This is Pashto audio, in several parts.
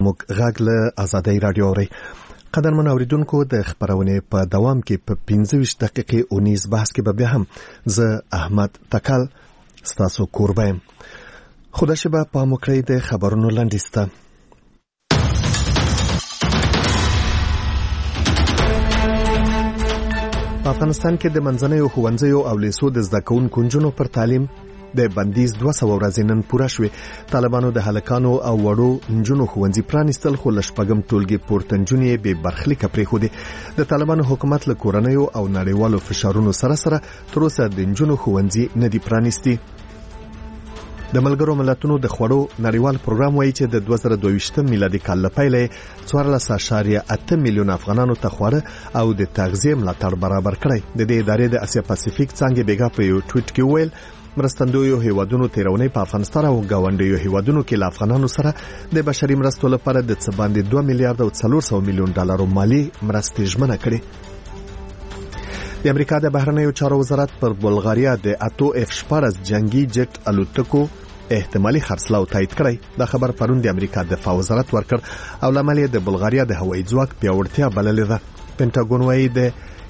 زموږ غږ له آزادۍ رادیو اوري. قدرمن اوریدونکو د خبرونه په دوام کې په 15 دقیقې 19 بحث کې به بیا هم زه احمد تکل ستاسو کوربایم. خدا شبه په مکرې د خبرونو لاندېسته. په افغانستان کې د منځنیو ښوونځیو او لیسو د زده کوونکو نجونو پر تعلیم د بندیز 200 ورځې نن پوره شوې. طالبانو د هلکانو او وړو نجونو ښوونځي پرانیستل، خو لشپږم ټولګي پورته نجونې به برخلیک پرېښودې. د طالبانو حکومت له کورنیو او نړیوالو فشارونو سره تر اوسه د نجونو ښوونځي نه دي پرانیستي. د ملګرو ملتونو د خوړو نړیوال پروګرام وایي چې د 2022 میلادي کال لپاره 14.8 میلیون افغانانو ته خواړه او د تغذیه ملاتړ برابر کړی. د دې ادارې د اسیا پاسفیک څنګه بیګا په یو ټویټ کې ویل مرستندویو هیوادونو تیرونی په افغانستان او گاونډیو هیوادونو کې له افغانانو سره د بشري مرستو لپاره د څه باندې 2 میلیارډ او 400 میلیون ډالر مالی مرستې ژمنه کړې. د امریکا د بهرنیو چارو وزارت پر بلغاریا د اتو F-14 جنگي جټ الوتکو احتمالي خرڅلاو تایید کړی. دا خبر پرون د امریکا دفاع وزارت ورکړ او لامل د بلغاریا د هوایي ځواک پیاوړتیا بللې ده. پینټاګون وايي د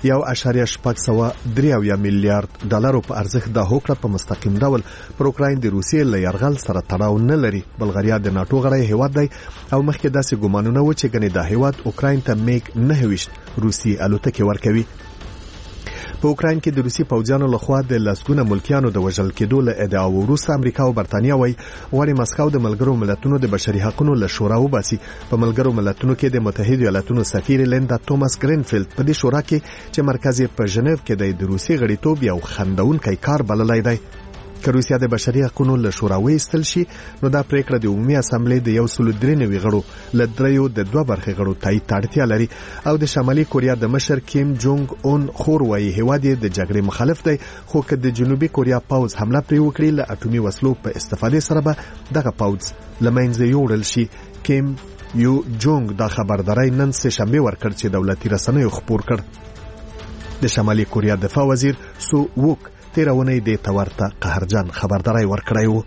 1.8 میلیارډ ډالرو په ارزښت د هوکړه په مستقیم ډول پر اوکراین د روسیې له یرغل سره تړاو نه لري. بلغاریا د ناتو غړی هیواد دی او مخکې داسې ګومانونه و چې ګنې د هیواد اوکراین ته میګ 9 روسي الوتکې ورکوي. په اوکراین کې د روسي پوځیانو لخوا د لسګونه ملکیانو د وژل کېدو له ادعاو وروسته امریکا او برتانیا وايي غواړي مسکو د ملګرو ملتونو د بشري حقوقو له شورا وباسي. په ملګرو ملتونو کې د متحده ایالاتونو سفیر لیندا توماس ګرینفیلد په دې شورا کې چې مرکز یې په ژنیو کې د روسي غړیتوب یو خندونکي کار بللای دی. که روسیا د بشري حقوقو له شورا وایستل شي نو دا پریکړه د عمومي اسامبلې د 193 غړو له دریو د 2 برخې غړو تایید اړتیا لري او د شمالي کوریا د مشر کیم جونګ اون خور وايي هیواد د جګړې مخالف دی، خو که د جنوبي کوریا پاوز حمله پرې وکړي له اټومي وسلو په استفادې سره به دغه پاوز لمنځه یوړل شي. کیم یو جونګ دا خبرداري نن سه شنبه ورکړ چې دولتي رسنیو خبر کړ. د شمالي کوریا دفاع وزیر سو ووک تیرونه د تورته قهرجن خبرداري ورکړی و.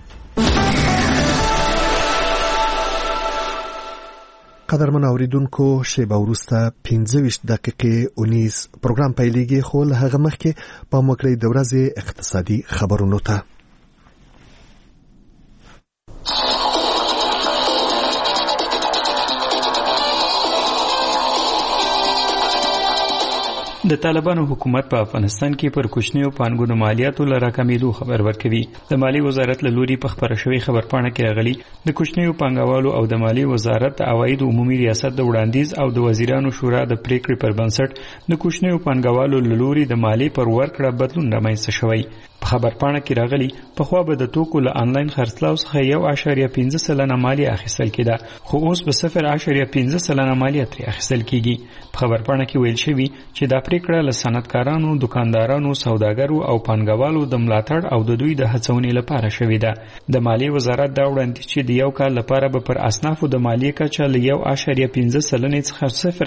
قدرمن اوریدونکو شیبه وروسته 15 دقیقې 19 پروګرام پیلېږي، خو له هغه مخکې په مکرې د ورځې اقتصادي خبرونو ته. د طالبانو حکومت په افغانستان کې پر کوچنیو پانګونو مالیاتو لره کمیدو خبر ورکوي. د مالی وزارت له لوري په خبره شوی خبرپاڼه کې راغلي د کوچنیو پانګوالو او د مالی وزارت د عواید عمومي ریاست د وړاندیز او د وزیرانو شورا د پریکړې پر بنسټ د کوچنیو پانګوالو له لوري د مالی پر ورکړه بدلون رامنځته شوی. په خبرپاڼه کې راغلي په خوا به د توکو له انلاین خرڅلاو څخه 1.5% مالیه اخیستل کېده، خو اوس به 0.5% مالیه ترې اخیستل کېږي. په خبرپاڼه کې ویل شوی چې دا پریکړه له صنعتکارانو، دکاندارانو، سوداګرو او پانګوالو د ملاتړ او د دوی د هڅونې لپاره شوې ده. د مالیې وزارت دا وړاندیز چې د یو کال لپاره به پر اسنافو د مالیې کچه له 1.5% څخه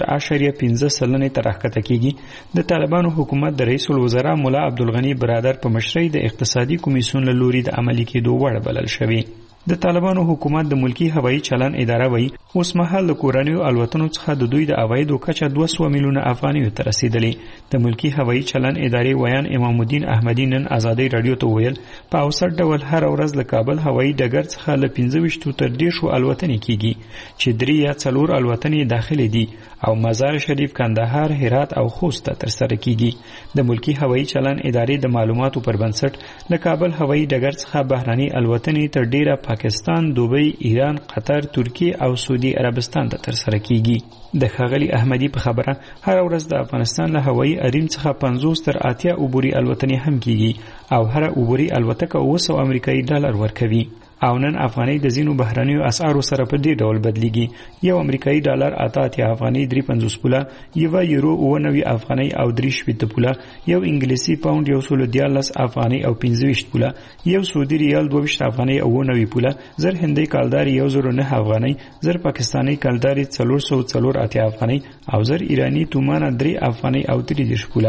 0.5% ته راښکته کېږي. د طالبانو حکومت د رئیس الوزرا مولا عبدالغنی برادر په مشرۍ د اقتصادي کمیسیون له لوري د عملي کېدو وړ بلل شوی. د طالبانو حکومت د ملکی هوایي چلن اداره وایي اوس مهال د کورنیو الوتنو څخه د دوی د عوایدو کچه 200 میلیونه افغانیو ته رسیدلې. د ملکی هوایي چلن ادارې ویان امام الدین احمدی نن آزادۍ رادیو ته ویل په اوسط ډول هر ورځ له کابل هوایي ډګر څخه له 15 تر 10 الوتنې کیږي چې 3 یا 4 الوتنې داخلي دي او مزار شریف، کندهار، هرات او خوست ته ترسره کیږي. د ملکی هوایي چلن ادارې د معلوماتو پر بنسټ له کابل هوایي ډګر څخه بهرني الوتنې تر ډیره پاکستان، دوبۍ، ایران، قطر، ترکیه او سعودي عربستان ته ترسره کیږي. د ښاغلي احمدی په خبره هر ورځ د افغانستان له هوایي اډین څخه 50 تر 80 عبوري الوتنې هم کیږي او هر عبوري الوتکه 200 امریکایي ډالر ورکوي. او نن افغاني د زینو بهرنیو اسعارو سره په دې ډول بدلیږي. یو امریکایي ډالر 88 افغاني 350 پوله، یو یورو 90 افغاني او 320 پوله، یو انګلیسي پاوند 114 افغاني او 25 پوله، یو سعودي ریال 22 افغاني او 90 پوله، زر هندي کالداري 109 افغاني، زر پاکستاني کالداري 404 افغاني او زر ایرانی تومانه 3 افغاني او 30 پوله.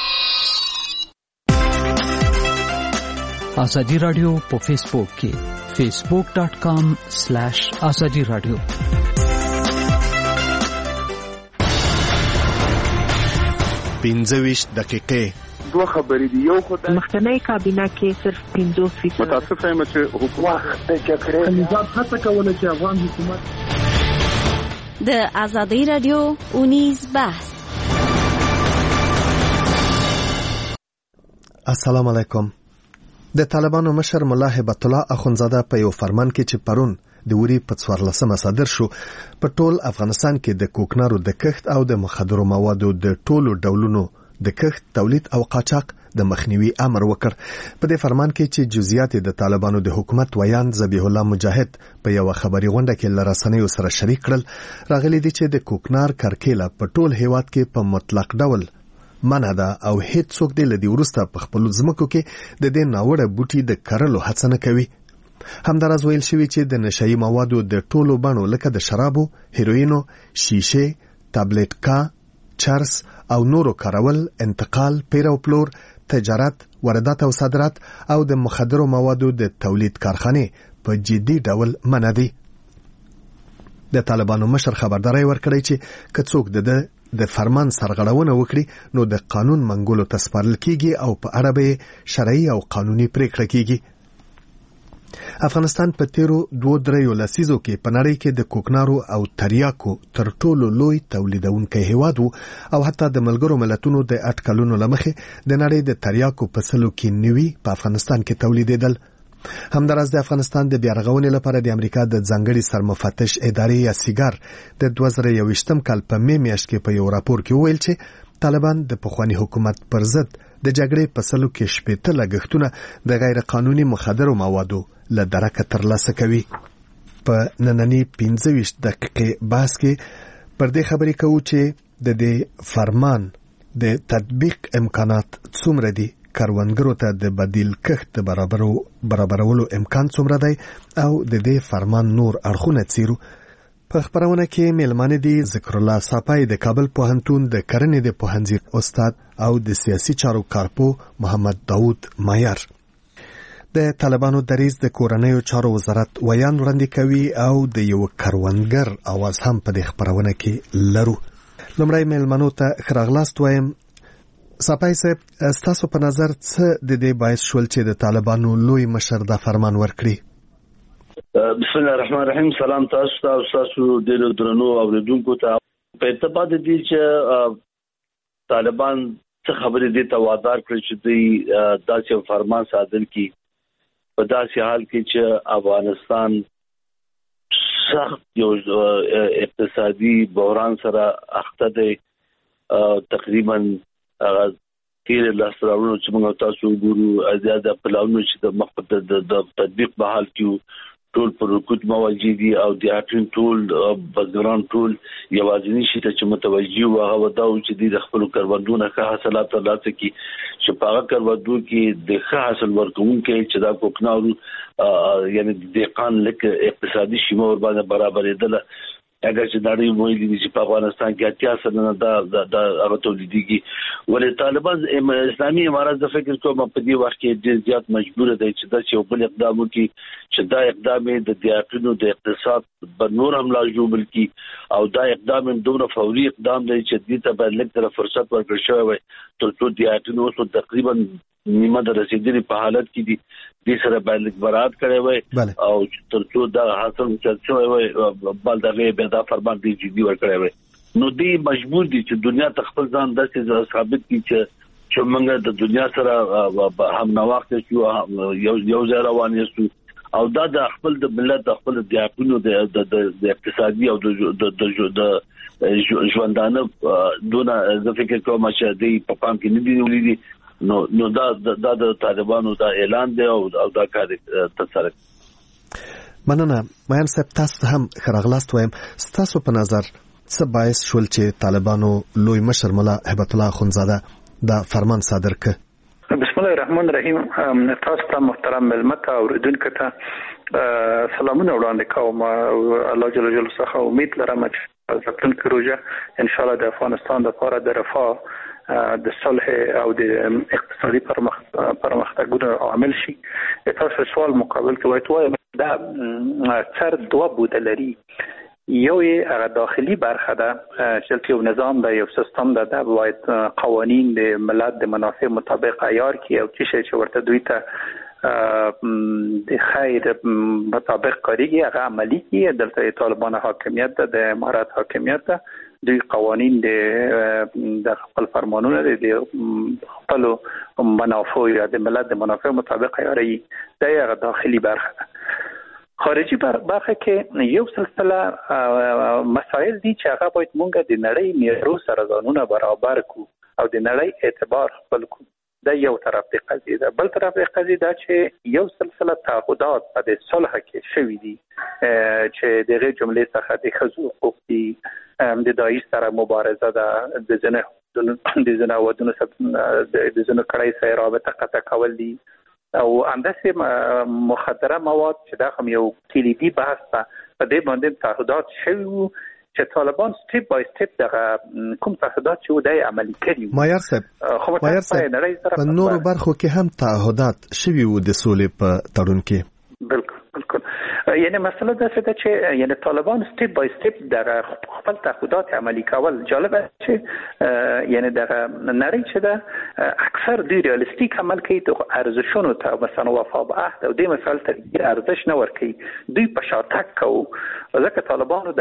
آزادی رادیو په فیسبوک کې، facebook.com/azadi radio. پنځويش دقیقې دوه خبرې دی. یو خدای مخکنی کابینه کې صرف 50% متاسف یم چې حکومت د جګړې نظام هڅه کوله چې افغان حکومت د آزادۍ رادیو اونیز بحث. السلام علیکم. د طالبانو مشر ملا هبت الله اخونزاده په یو فرمان کې چې پرون د وری په 14 صادر شو په ټول افغانستان کې د کوکنارو د کښت او د مخدرو موادو د ټولو ډولونو د کښت تولید او قاچاق د مخنیوي امر وکړ. په دې فرمان کې چې جزئیات د طالبانو د حکومت ویان ذبیح الله مجاهد په یو خبري غونډه کې لرسنیو سره شریک کړل، راغلي دي چې د کوکنار کرکیله په ټول هیواد کې په مطلق ډول منع ده او هیڅ څوک د لدی ورسته په خپل ځمکو کې د دې ناوړه بوټي د کرلو هڅه نه کوي. همداراز ویل شوی چې د نشئی موادو د ټولو بڼو لکه د شرابو، هیروینو، شیشه، تابلیټ کا، چرس او نورو کارول، انتقال، پیر او پلور، تجارت، واردات او صادرات او د مخدرو موادو د تولید کارخانه په جدي ډول منع دي. د طالبانو مشر خبرداري ورکړی چې کڅوک د فرمان سرغړونه وکړي نو د قانون منګولو ته سپارل کیږي او په اړه به شرعي او قانوني پریکړه کیږي. افغانستان په تیرو 2-3 لسیزو کې په نړۍ کې د کوکنارو او تریاکو تر ټولو لوی تولیدونکی هیواد او حتی د ملګرو ملتونو د اټکلونو لمخې د نړۍ د تریاکو په سلو کې 90 په افغانستان کې تولیدېدل. همداراز د افغانستان د بیارغونې لپاره د امریکا د ځانګړي سرمفتش ادارې یا سیګار د 2021 کال په میاشت کې په یو راپور کې ویل چې طالبان د پخوانی حکومت پر ضد د جګړې په سلو کې 70 لګښتونه د غیر قانوني مخدرو موادو له درکه ترلاسه کوي. په نننی 25 دقیقې بحث کې پر دې خبرې کوو چې د دې فرمان د تطبیق امکانات څومره دي، کاروانګرو ته د بدیل کښت برابرولو امکان څومره دی او د دې فرمان نور اړخونه څیرو. په خبرونه کې میلمانه دي ذکر الله صافی د کابل پوهنتون د کرنې د پوهنځي استاد او د سیاسي چارو کارپو محمد داوود مایار. د طالبانو دریځ د کورنیو چارو وزارت ویان وړاندې کوي او د یو کاروانګر اواز هم په دې خبرونه کې لرو. لومړی میلمنو ته خراغلاست وایم. صافی صاحب، تاسو په نظر څه د دې باعث شول چې د طالبانو لوی مشر دا فرمان ورکړي؟ بسم الله الرحمن الرحیم. سلام تاسو ته او تاسو د درنو اوریدونکو ته. په اتفاق دي چې طالبان څه خبرې دي ته وادار کړی چې دوی داسې فرمان صادر کړي په داسې حال کې چې افغانستان سخت یو اقتصادي بحران سره اخته دی. تقریبا تیر لاس راوړو چې موږ تاسو ګورو ازاده پلاونو چې د مخبت د تطبیق په حال کې ټول پر رکوت موجي دي او د اټین ټول بزګران ټول یوازینی شي ته چې متوجي او هغه دا چې د خپل کروندونو ښه حاصلات ترلاسه کړي چې په هغه کروندو کې د ښه حاصل ورکوونکي چې دا کوکنارو یعنی د دهقان لکه اقتصادي شیمه ور باندې برابرېدل. اگر چې داړي وایي چې په افغانستان کې 80% دا هغه تولیديږي، ولې طالبان اسلامي امارات د فکر کوم په دې وخت کې ډېر زیات مجبور دي چې دا یو بل اقدام وکړي چې دا اقدام د دیاقینو د اقتصاد په نور هم لا جوړل کی او دا اقدام دومره فوري اقدام دی چې دې ته باید لږ فرصت ورکړل شوی ترڅو دیاقینو اوس تقریبا نیمه د رسیدلي په حالت کې دي د سره باندې برات کړي وي او ترڅو دا حاصل شوی وي بل دغه به دا فرمان دی جدي ورکړي وي. نو دی مجبور دي چې دنیا تخپل ځان داسې ثابت کړي چې موږ د دنیا سره هم نواخت شو یو ځای روان یو او دا د خپل د ملت د خپل دیاپونو د اقتصادي او د ژوندانه دونه زه فکر کوم چې دی په پام کې نه دی ولیدي. نو دا د طالبانو دا اعلان دی او دا کار تسره. مننه. مېن صاحب، تاسو هم خراغلاست وایم. تاسو په نظر څه باعث شول چې طالبانو لوی مشر ملا هبت الله اخونزاده دا فرمان صادر کړ؟ بسم الله الرحمن الرحیم. تاسو ته محترم ملمت او اوریدونکو ته سلامونه وړاندې کوم. الله جل جلاله څخه امید لرم چې ځکه روزه ان شاء الله د افغانستان لپاره د رفاه د صلح او د اقتصادي پرمختګونو عامل شي. تاسو سوال مقابل کوي دا اکثر دوه بوده لري. یو هغه داخلي برخه ده چې یو نظام ده، یو سیستم ده، دا باید قوانین د ملت د منافع مطابق عیار کړي او چې ورته دوی ته د خیر مطابق کاریږي هغه عملی کړي. دلته طالبان حاکمیت ده، د امارات حاکمیت ده، دوی قوانین د خپل فرمانونه د خپل منافع یا د ملت د منافع مطابق عیاري. دا هغه داخلي برخه ده. خارجي برخه کې یو سلسله مسایل دي چې هغه باید مونږ د نړۍ معیارونو سره ځانونه برابر کو او د نړۍ اعتبار خپل کو. دا یو طرف د قضیه ده. بل طرف د قضیه ده چې یو سلسله تعهدات په د صلح کې شوي دي چې دغه جملې څخه د ښځو حقوق دي، د داعش سره مبارزه ده، د زنا ودونو د زنا کړای سره رابطه قطع کول دي او انداسه مخدره مواد چې دا هم یو کلیدي بحث ده. په دې باندې تعهدات شوي چې طالبان سټیپ بای سټیپ دغه کوم تعهدات چې ودای عملي کړي. مایر صاحب په نورو برخو کې هم تعهدات شوي وو د سولې په تړون کې. بالکل یعنی مسله دا څه ده چې یعنی طالبان سټیپ بای سټیپ د خپل تعهدات عملي کول. جالبه چې یعنی د نړۍ چې ده اکثر دوی ریالیستیک عمل کوي، د ارزښونو ته مثلا وفا به عهد او د مثال ته ارزښ نه ورکوي، دوی په شاتګ کوي. ځکه طالبانو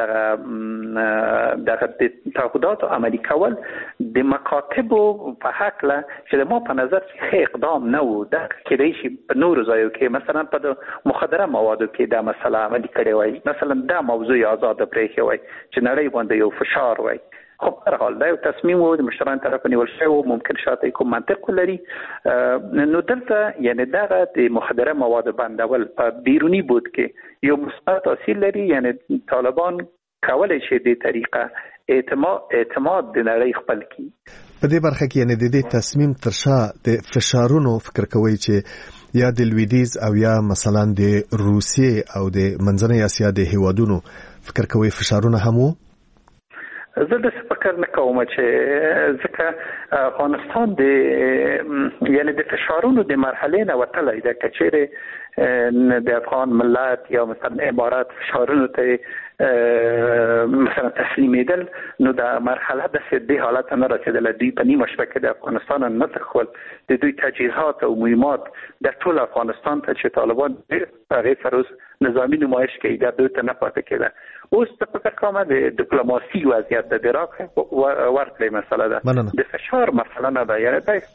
د تعهدات عملي کول د مکاتبو په حق له چې ما په نظر کې اقدام نه وو. دا کېدای شي په نورو ځایو کې مثلا په مخدره موادو کې دا مسله عملي کړې وای، مثلا دا موضوع آزاد پرېښې وای چې نړۍ باندې یو فشار وای. خو په هر حال دا یو تصمیم وو د مشرانو طرف نیول شوی، ممکن شاته کوم منطق ولري. نو دلته یعنی دا د مخدره موادو بندول په بیرونی بود کې یو مثبت تاثیر لري. یعنی طالبان کولای شي د طریقه اعتماد د نړۍ خپل کی. په دې برخه کې یعنی د دې تصمیم ترشا د فشارونو فکر کوي چې یا د لویدیز او یا مثلا د روسیې او د منځنۍ اسیا د هیوادونو فکر کوي فشارونه هم وو. زه د فکر نه کوم چې ځکه افغانستان د یعنی د فشارونو د مرحله نه وتلی ده. کچېره د افغان ملت یا مثلا امارات فشارونو ته مثلا تسلیمیدل، نو د مرحله د سدي حالت نه رسیدل. دوی په نیمه شپه کې د افغانستان نه تخول د دوی تجهیزات او مهمات د ټول افغانستان ته چې طالبان هغه فروز نظامی نمایش کوي دا دوی ته نه پاتې کېده. اوس په فکر کومه د ډیپلوماسي وضعیت د عراق ورته مسله ده، د فشار مسله نه ده. یعنی دا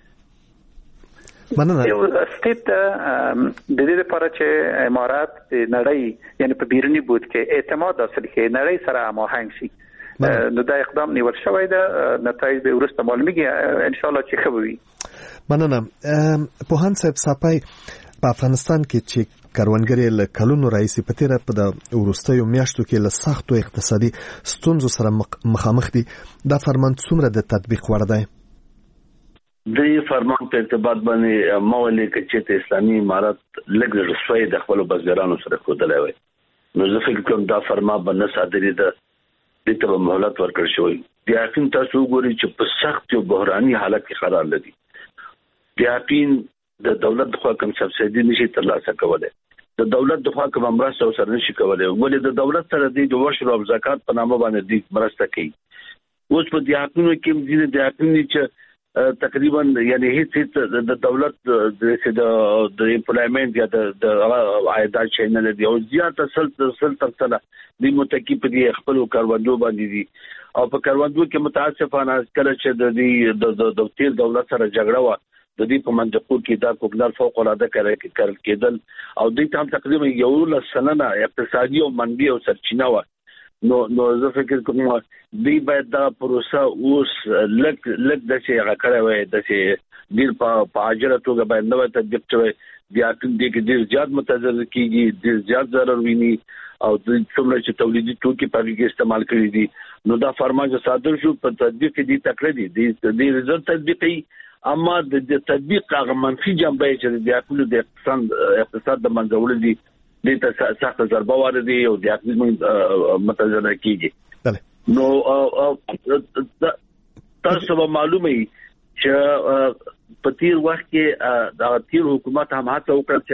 یو سټیټ د دې لپاره چې امارات د نړۍ یعنی په بیرونی بود کې اعتماد حاصل کړي، نړۍ سره هماهنګ شي. نو دا اقدام نیول شوی ده، نتایج به ورسته معلومیږي ان شاء الله چې ښه وي. مننه. پوهان صاحب صاحب په افغانستان کې چې کروندګر له کلونو راځي په تیره په د ورستیو میاشتو کې له سختو اقتصادي ستونزو سره مخامخ دي، دا فرمان څومره د تطبیق وړ دی؟ د فرمان په ارتباط باندې مولي کې چې اسلامي امارات لږ رسوي د خپل بزګرانو سره کودلای وي. نو زه فکر کوم دا فرمان باندې صادري ده د ته مهلت ورکړ شوی. د یقین تاسو وګورئ چې په سخت او بحراني حالت کې قرار لري. د یقین د دولت خو کوم سبسایډي نشي ترلاسه کولای، د دولت خو کوم مرسته سره نشي کولای، ولې د دولت سره د ورشو او زکات په نامه باندې د مرسته کوي. اوس په دې حقونو کې د یقین چې تقریبا یعنی هیڅ د دولت د امپلایمنت یا د عایدات شي نه لري او زیات اصل ترڅله د متکی په دې خپل کاروندو باندې دي او په کاروندو کې متاسفانه کله چې د تیر دولت سره جګړه و د دې په منځکو کې دا کوګنار فوق العاده کېدل او د تام تقریبا یو لسنه اقتصادي او منبي او سرچینه و. نو زه فکر کوم دی باید دا پروسه اوس لک د چې هغه کړی وای د چې ډیر په اجره توګه باید نو تطبیق شوی. بیا کې ډیر زیات متضرر کیږي، ډیر زیات ضرر ویني او د څومره چې تولیدي توکي په کې استعمال کړي دي. نو دا فرمان چې صادر شو په تطبیق کې دي تکړه دي رضا تطبیقي، اما د تطبیق هغه منفي جنبه چې د خپل د اقتصاد د منځول دي د سخت ضربه واردي او د اقتصاد متضرر کیږي. نو تاسو به معلومه چې په تیر وخت کې د تیر حکومت هم هڅه وکړه چې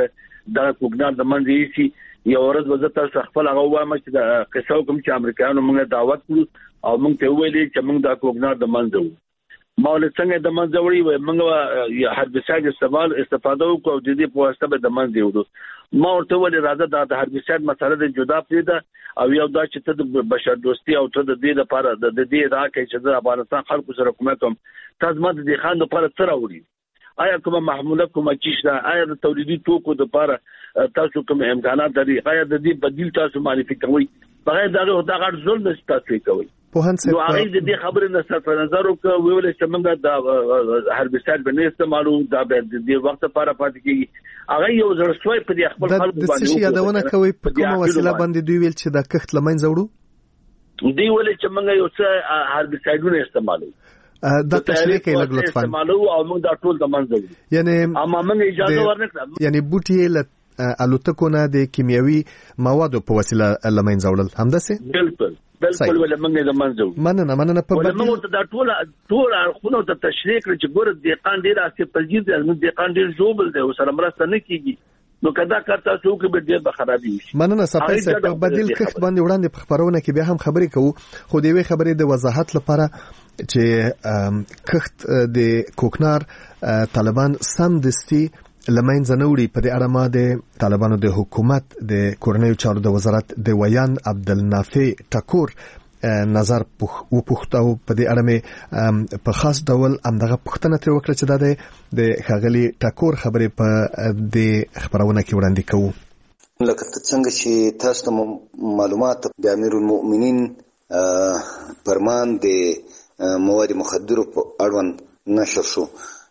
دا کوګنار د منځ یې یو ورځ وزته خپل هغه وایم چې د قصو کوم چې امریکایانو موږ دعوت کړو او موږ ته ویلي چې موږ دا کوګنار د منځ مول څنګه د منځ وړي و موږ هربساید استفاده وکړو د دې په واسطه به د منځ وړو ما ورته ولې راځه د هربساید مسله د جدا پریده او یو دا چې ته د بشر دوستي او ته د دې لپاره د دې راکې چې د افغانستان خلکو سره کوم تاسو ماده د خان لپاره تر وړي آیا کومه محموله کومه چیشته آیا د تولیدي توکو لپاره تاسو کوم امکانات لري آیا د دې بدیل تاسو معرفي کوئ بغیر دا غړ ظلم تاسو کوي نو هغه دې خبرې نه ستاسو نظر وکړو ویل چې موږ د هربساید باندې استعمالو دا به د وخت لپاره پاتې کیږي هغه یو زړسوي په خپل خلکو باندې د څه یادونه کوي په کومه وسیله باندې دوی ویل چې د کښت لمنځ وړو دی ویل چې موږ یو څه هربسایدونه استعمالو دا تشریح کوي لګ لطفا استعمالو او موږ دا ټول د منځ وړو یعنی اما موږ اجازه ورنکړه یعنی بوټي الوتکو نه د کیمیاوي موادو په وسیله لمنځ وړل همداسې بالکل ولا منګه د منځو مننه په بدل موږ ته ټول خونو ته تشریح کړ چې ګور د قان ډیر اسې پذیر دي موږ د قان ډیر جوبل دی او سره مرسته نه کیږي نو کدا کارته څو کې به ډیر خرابي شي مننه صفای په بدل کښت باندې وړاندې په خبرونه کې به هم خبرې کوو خو د وی خبرې د وضاحت لپاره چې کښت د کوکنار طالبان سم دستي لمنځه نوړي په دې اړه ما د طالبانو د حکومت د کورنیو چارو د وزارت د ویان عبدالنافع ټکور نظر وپوښتو په دې اړه مې په خاص ډول همدغه پوښتنه ترې وکړه چې دا د ښاغلي ټکور خبرې په دې خبرونه کې وړاندې کوو لکه څنګه چې تاسو ته معلومات د امیر المؤمنین فرمان د مواد مخدرو په اړوند نشر شو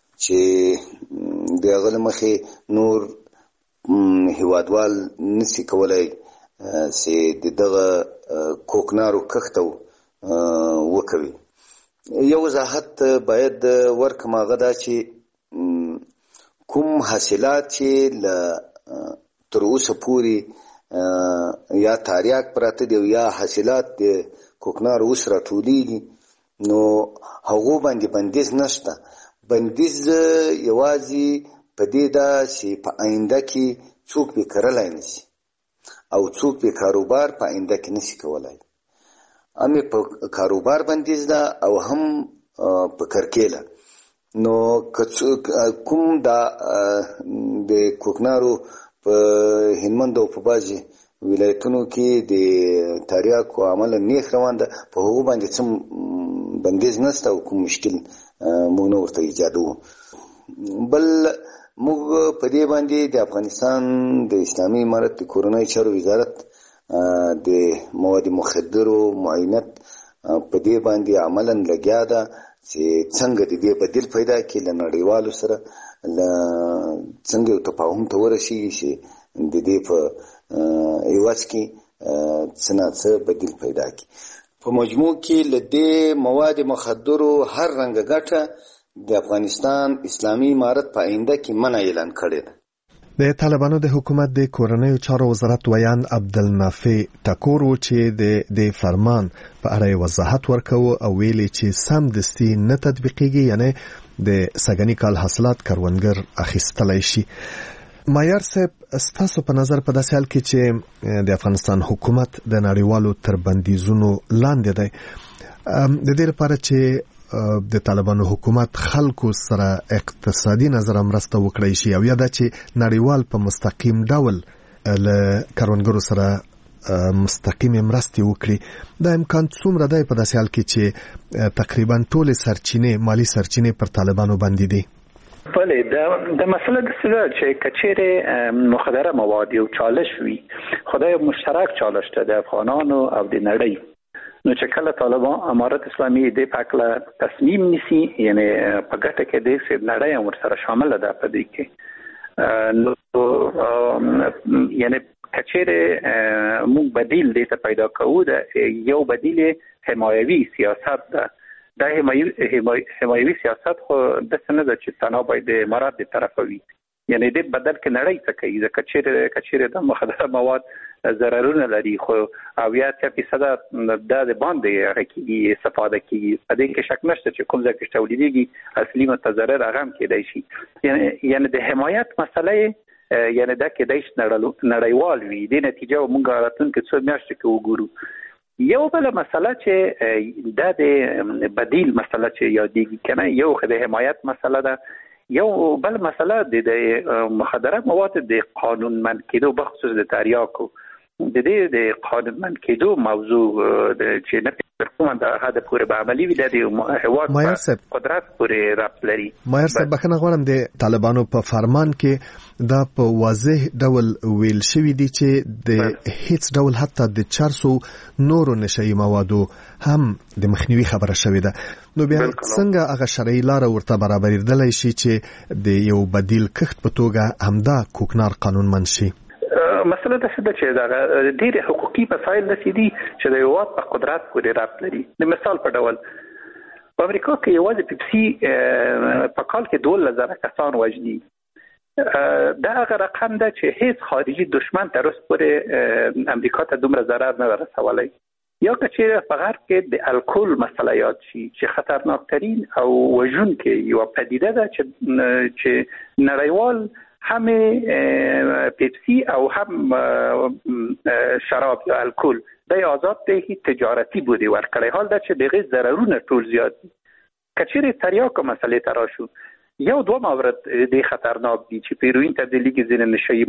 چې د غل مخې نور هیوادوال نسی کولای چې دغه کوکنارو کښتو وکوي یو وضاحت باید ورکم هغه دا چې کوم حاصلات چې ل تر اوسه پورې یا تاریاک پراته دی یا حاصلات د کوکنارو اوس راټولېږي نو هغه باندې بندیز نشته بندیز یوازې په دې دا چې په آینده کې څوک به کړلای نشي او څوک به کاروبار په آینده کې نشي کولای امي په کاروبار بندیز دا او هم په کرکیله نو کوم دا د کوکنارو په هلمند او په بازي ولایتونو کې د تاریاکو عمل نیخ روان ده په هغه باندې څه بندیز نشته او کوم مشکل مونږ ورته ایجادو بل موږ په دې باندې د افغانستان د اسلامي امارت د کورنیو چارو وزارت د مواد مخدرو معاینت په دې باندې عملاً لګیا ده چې څنګه د دې بدیل پیدا کړي له نړیوالو سره څنګه یو تفاهم ته ورسیږي چې د دې په ایواز کې څه بدیل پیدا کړي په مجموع کې لدې مواد مخدرو هر رنګ ګټه د افغانستان اسلامي امارت په آینده کې منع اعلان کړی ده د طالبانو د حکومت د کورنیو چارو وزارت ویان عبدالنافع ټکور چې د فرمان په اړه وضاحت ورکوي او ویلي چې سم دستي نه تطبیقيږي یعنی د سګنی کال حاصلات کروندګر اخیستلای شي مایار صاحب ستاسو په نظر په داسې حال کې چې د افغانستان حکومت د نړیوالو تر بندیزونو لاندې دی د دې لپاره چې د طالبانو حکومت خلکو سره اقتصادي نظر مرسته وکړي شي او یا دا چې نړیوال په مستقیم ډول له کروندګرو سره مستقیم مرسته وکړي دا امکان څومره دی په داسې حال کې چې تقریبا ټول سرچینې مالی سرچینې پر طالبانو باندې دي بله د مسئله د سره چې کچېره مخدره مواد یو چالش وي خدای مشترک چالش ده د افغانانو او د نړۍ نو چې کله طالبان امارت اسلامي د پاکله تصمیم نیسي یعنی په ګټه کې د نړۍ هم سره شامل ده په دې کې نو یعنی کچېره موږ بدیل دې ته پیدا کوو د یو بدیل حمایوي سیاست ده دا حمایوي سیاست خو د سند چې تنها باید امارات د طرفه وي یعنی د بدل کې نړۍ څخه کوي ځکه کچېره د مخدره مواد ضررونه لري خو او یا 3% د باندې حقيقي استفاده کوي په دې کې شک نشته چې کوم ځای کې تولیديږي اصلي متضرر هغه هم کېدای شي یعنی د حمایت مسله یعنی دا کې دیش نړیوال وي د نتیجه مونږ راتلونکي څو میاشتې کې وګورو یو بل مسله چې د بدیل مسله چې یادېږي کنه یو د حمایت مسله ده یو بل مسله د مخدره مواد د قانونمند کېدو بخصوص د تریاکو د دې د قانونمند کېدو موضوع چې نه کومه د هدا پورې به عملی وي د هیواد قدرت پورې رابط لري. مایر صاحب بخښنه غواړم د طالبانو په فرمان کې دا په واضح ډول ویل شوی دی چې د هیڅ ډول حتی د 400 نورو نشئی موادو هم د مخنیوي خبره شوې ده. نو بیا څنګه هغه شرعي لار ورته برابرېدلای شي چې د یو بدیل کښت په توګه همدا کوکنار قانون منشي؟ مسله ده چې دا ډېر حقوقي مسایل دي چې د هیواد په قدرت پورې رابط لري. د مثال په ډول په امریکا کې یوازې پیپسي په کال کې 12,000 کسان وژني. دا هغه رقم ده چې هیڅ خارجي دشمن تر اوسه پورې امریکا ته دومره ضرر نه رسولی. یا که چیرې په غرب کې د الکل مسله یاد شي چې خطرناکترین او وژونکې یوه پدیده ده چې نړیوال هم پیپسی او هم شراب یا الکل د آزاد ته تجارتی بودی ورکړی حال دا چې دغه ضررونه ټول زیات دي. کچېره تریاکو مسلې ترا شو یو دوه مورد د خطرناک دي چې پیروین ته د لیګ زین نشئی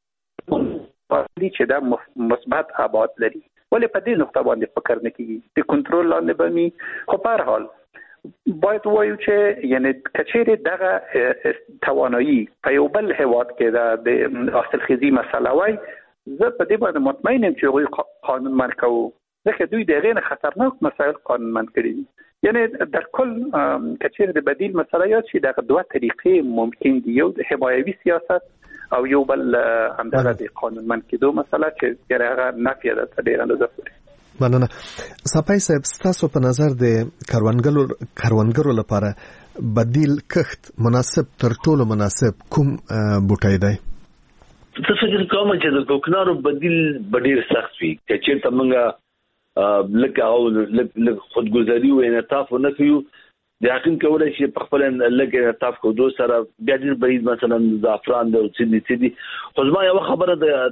مواد دي چې دا مثبت ابعاد لري ولې په دې نقطه باندې فکر نه کیږي د کنټرول لاندې بمي. خو په هر حال باید وایو چې یعنی کچېره دغه توانایی په یو بل هیواد کې د حاصلخیزي مسله وای زه په دې باندې مطمئن یم چې دوی قانونمند کوي ځکه دوی دغه نه خطرناک مسایل قانونمند کړي دي. یعنی در کل کچېره د بدیل مسله یاد شي دغه دوه طریقې ممکن دي یو د حمایوي سیاست او یو بل همدغه د قانونمند کېدو مسله چې هغه نفي ده تر ډېره اندازه پورې. مننه. صاحب ستاسو په نظر د کروندګرو لپاره بدیل کښت مناسب تر ټولو مناسب کوم بوټی دی؟ څه فکر کوم چې د کوکنارو بدیل ډېر سخت وي چې چیرته موږ لکه او لکه خودګذري او انعطاف نه کوو د حقیقت کولای شي په خپل لکه انعطاف کوو سره بیا ډېر بعید مثلا زعفران د سیدي خو زما یو خبره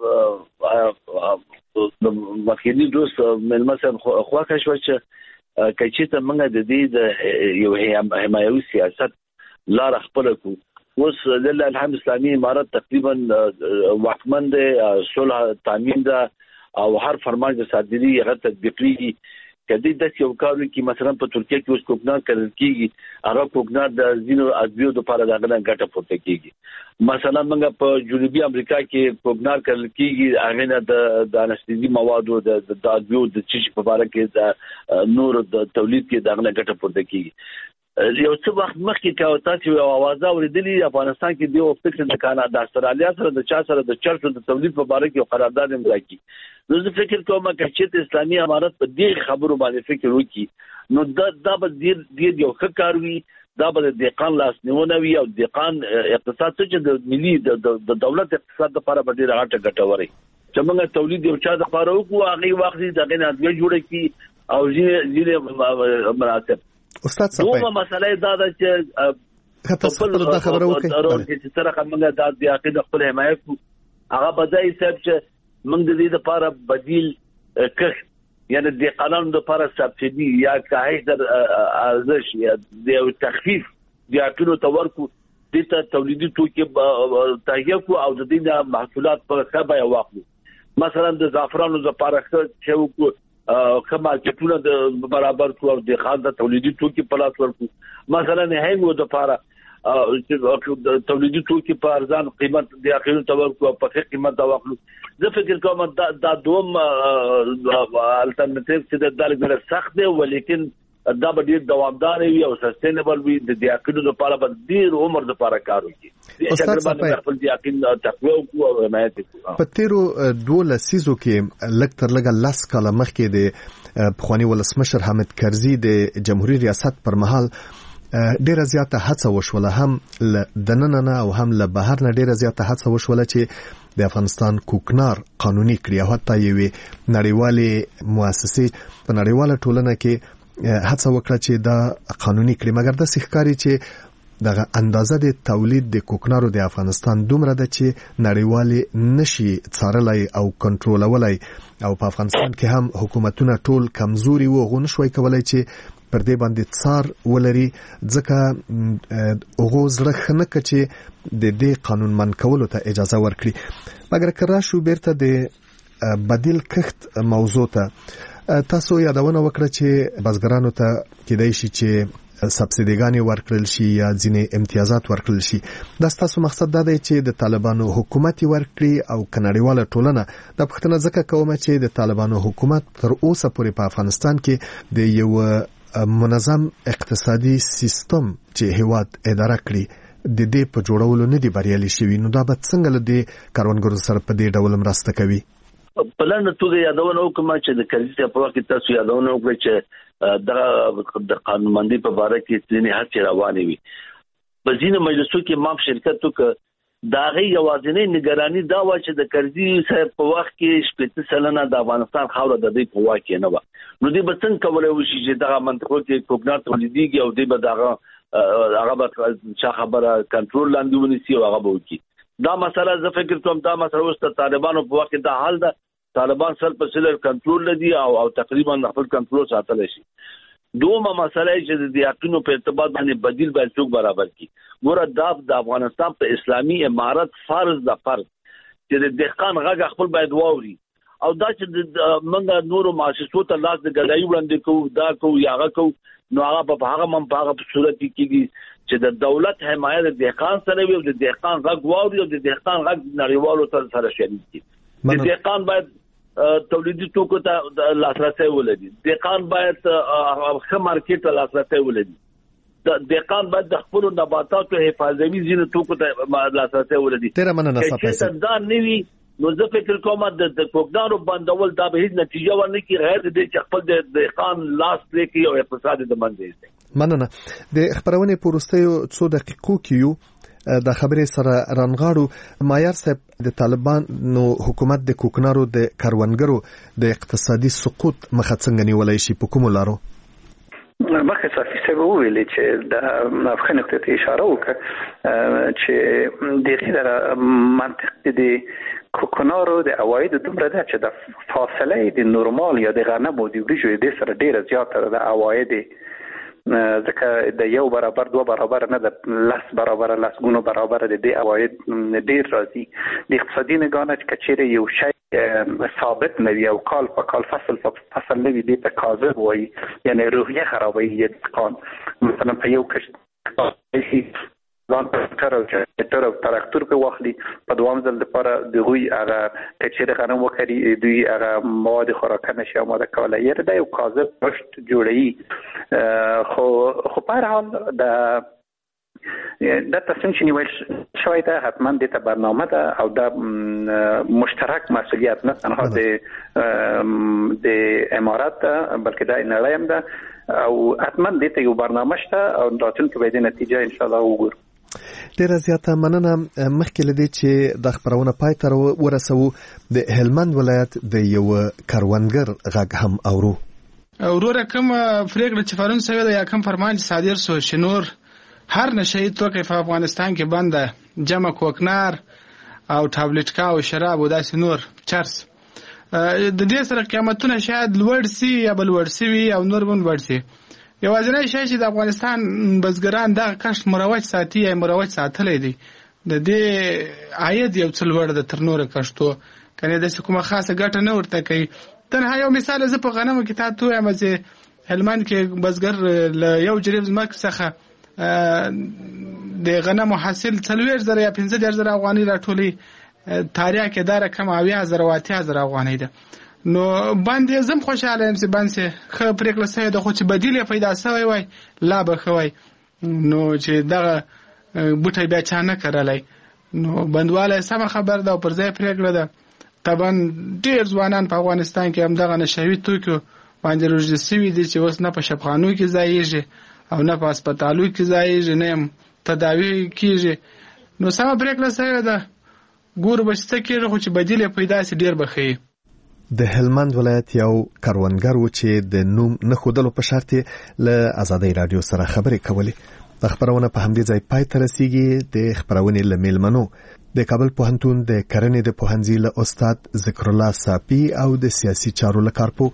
د مخکینی دوست ملما صاحب خواکه شو چې کچېته موږ د دې د یو حمایوي سیاست لار خپل کو اوس د الحمد اسلامي امارت تقریبا واکمن ده صلح تامین ده او هر فرمان د صادري هغه تطبیقي کدی د یو کارو کې مثلا په ترکیه کې اوس کوکنار کړل کیږي هغه کوکنار د زینو ادویو لپاره دغه ګټه پورته کیږي مثلا موږ په جنوبي امریکا کې کوکنار کړل کیږي هغه نه د انستيزي موادو د ادویو د چیش په اړه کې د نور د تولید کې دغه ګټه پورته کیږي. یو څه وخت مخکې کاوه تاسو یو आवाज اوریدلې افغانستان کې دی او فکر د کاناډا استرالیا سره د چا سره د چرچو د تولید په اړه کې قرارداد امضا کړي نو زه فکر کوم چې اسلامي امارت په دې خبرو باندې فکر وکړي نو دا به ډیر یو ښه کار وي دا به د دهقان لاس نیونه وي او دهقان اقتصاد چې د ملي د دولت اقتصاد لپاره به ډیر غټه ګټه وري چې موږ تولید یو چا د لپاره وکړو هغه وخت دغه نه ادویه جوړه کړي او ځینې مراتب استاد صاحب دوه مسلې دا ده چې خپل د خبرو وکړي چې سره کومه د عقید خپل حمایت هغه بدای صاحب چې موږ د دې لپاره بدیل کښ یعنی د قانون لپاره سبسيدي یا کاهش در ارزش یا د تخفیف د اټونو تورکو د تولیدي توکي تهیه کو او د دې محصولات په خبره واخلو مثلا د زعفرانو لپاره چې کما چټونه د برابر کو او د خان د تولیدي توکي په لاس ورکو مثلا هنګو د لپاره تولیدي توکي په ارزان قیمت د اخیرو تورکو په ښه قیمت دا واخلو زه فکر کوم دا دوم الټرنیټیو چې د دالګره سخت دی ولیکن دا به ډیر دوامدار وي او سستینبل وي د یقین لپاره به ډیر عمر لپاره کار وکړي استاد صاحب خپل یقین تقوی او حمایت کوي په تیرو 12 سیزو کې لکتر لګا لاس کاله مخکې د بخوانی ولسمشر حامد کرزي د جمهوریت ریاست پر مهال ډیره زیاته هڅه وشوله هم د نننه او هم له بهر نه ډیره زیاته هڅه وشوله چې د افغانستان کوکنار قانوني کړي او حتی یوې نړیوالې مؤسسې په نړیواله ټولنه کې هڅه وکړه چې دا قانوني کړي مګر د ښکاری چې دغه اندازه د تولید د کوکنارو د افغانستان دومره ده چې نړیوالي نشي څارلای او کنټرولولای او په افغانستان کې هم حکومتونه ټول کمزوري وو غو نشوي کولای چې پر دې باندې څار ولري ځکه هغه زړه خنه کچې د دې قانون من کولو ته اجازه ورکړي مګر کرا شو بیرته د بدیل کښت موضوع ته تاسو یادونه وکړه چې بزګرانو ته کېدای شي چې سبسیډیګانې ورکړل شي یا ځینې امتیازات ورکړل شي دا تاسو مقصد دا دی چې د طالبانو حکومت ورکړي او کناړیواله ټولنه د پښتنه ځکه کومه چې د طالبانو حکومت تر اوسه پورې په افغانستان کې د یو منظم اقتصادي سیستم چې هیواد اداره کړي د دې په جوړولو نه دی بریالي شوی نو دا به څنګه له دې کاروانګرو سره په دې ډول مرسته کوي په لاندې توګه یادونه وکړم چې د کرزي په وخت کې تاسو یادونه وکړئ چې د قانونمندي په اړه کې ځینې هڅې روانې وي په ځینې مجلسو کې ما شرکت وکړ دا غي یوازینی نگرانی دا و چې د کرزي صاحب په وخت کې 70% د افغانستان خاور د دې په واکه نه و نو دې به څنګه کولای وشي چې دا منطقه کې کوکنار تولیديږي او دې به هغه به چې خبره کنټرول لاندې ونیسي او هغه به وکړي دا مسله زه فکر کوم دا مسله اوس د طالبانو په وخت دا حال ده طالبان سره په سیلر کنټرول لدی او تقریبا خپل کنټرول ساتل شي دومره مسله چې د یقینو په ارتباط باندې بدیل باید څوک برابر کی ګوره د افغانستان په اسلامي امارت فرض د فرض چې د دهقان غږ خپل باید واوري او دا چې منګه نورو مؤسسو ته لاس د غلای وړاندې کوو دا کوو یاغه کوو نو هغه په هغه من په هغه صورت کې کیږي چې د دولت حمایت د دهقان سره وي او د دهقان غږ واوري او د دهقان غږ نړیوالو سره شریک دي د دهقان باید تولیدي توکو ته لاسرسي ولري دهقان باید ښه مارکیټ ته لاسرسي ولري د دهقان باید د خپل نباتاتو حفاظوي ځینې توکو ته لاسرسي ولري تیر مننه چې دا نوي نو زه فکر کوم د کوکنارو بندول دا به هیڅ نتیجه ورنه کی غیر د خپل د دهقان لاس لکه او اقتصاد د منځ مننه د خبرونه پورستیو څو دقیقو کیو د خبرې سره رانغاړو مایار صاحب د طالبانو حکومت د کوکنارو د کاروانګرو د اقتصادي سقوط مخه څنګه نیولای شي په کوم لارو مخه صافي سبب ویل چې د افغان نقطه اشاره وکړه چې د غیر منطق د کوکنارو د اواید دومره ده چې د فاصله د نورمال یا د غنم او د وریجو د سره ډیره زیاته ده اواید ځکه د یو برابر دوه برابر نه د لس برابر لس ګونو برابر د دې اواید ډیر راځي د اقتصادي نگاه چې کچېره یو شی ثابت نه وي او کال په کال فصل په فصل نه وي د تقاضا وایي یعنی روحیه خرابوي دهقان مثلا په یو کښت ځان تر او تراکتور په واخلي په دوام ځل لپاره د غوي هغه کچېره غنم وکړي دوی هغه مواد خوراکه نشي آماده کولای یره د یو کاذب پشت جوړي خو په هر حال د تصمیم چې نیول شوی ده حتما د برنامه ده او د مشترک مسئولیت نه تنها د امارات بلکې د نړۍ هم ده او حتما د یو برنامه شته او راتلونکي به د نتیجه ان شاء الله وګورو ډیره زیاته مننه مخکې لدی چې د خبرونه پای ته ورسو د هلمند ولایت د یو کاروانګر غږ هم اورو وروره کوم پریکړه چې فرانسې سوي ده یا کوم فرمان صادر شو شنور هر نشئی توکي په افغانستان کې بنده جمع کوکنار او ټابلیټکا او شراب او داسې نور چرس د دې سره قیمتونه شاید لوړ سي یا بل لوړ سي او نور بن لوړ سي یوازینی شی چې د افغانستان بزګران د کښت مروج ساتي یا مروج ساتلې دي د دې عاید یو څل ور د ترنور کښتو کنه د کومه خاصه ګټه نه ورته کوي تنها یو مثال زه په غنمو کې تاسو وایم چې هلمند کې بزګر له یو جریب زمک څخه د غنمو حاصل 40,000 یا 15,000 افغانۍ راټولي تاریخ کې دا رقم 80,000 او 80,000 افغانۍ ده نو باندې زم خوشاله يم چې باندې خو پریکړه سوي د خو چې بدیل پیدا شوی وای لا به خوي نو چې دا بوټي بیا چا نه کړلای نو بندواله سم خبر ده پر ځای پریکړه ده طبعا ډیر ځوانان په افغانستان کې هم دغه نشوي توکو باندې روزي سوي دي چې اوس نه په شفخانو کې ځایږي او نه په هسپتالو کې ځایږي نه تداوی کیږي نو سم پریکړه سوي ده ګور بشته کې خو چې بدیل پیدا سي ډیر بخي د هلمند ولایت یو کاروانګر و چې د نوم نه خودلو په شرط له آزادۍ رادیو سره خبرې کولې د خبرونه په همدې ځای پای ته رسیږي. د خبرونې لمیلمنو د کابل پوهنتون د کرنې د پوهنځي له استاد ذکر الله صافي او د سیاسي چارو له کارپو